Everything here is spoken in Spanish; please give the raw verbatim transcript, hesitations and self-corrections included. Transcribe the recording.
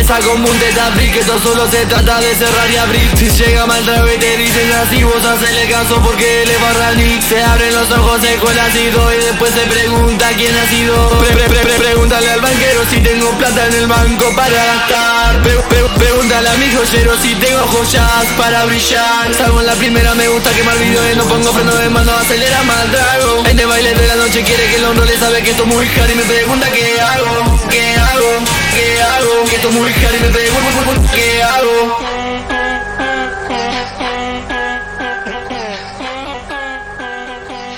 cabeza como un tetafri, que esto solo se trata de cerrar y abrir. Si llega mal trago y te dicen así, vos hacele caso porque le barra ni. Se abren los ojos, se el ácido y después se pregunta quién ha sido. Pre, pre, pre, pre, pregúntale al banquero si tengo plata en el banco para gastar. Pre, pre, pregúntale a mi joyero si tengo joyas para brillar. Salgo en la primera, me gusta quemar videos, no pongo freno de mano, acelera mal trago. En el baile de la noche quiere que el hombre le sabe que esto es muy caro y me pregunta qué hago, qué hago, qué hago, que esto es muy caro y me pregunta qué hago.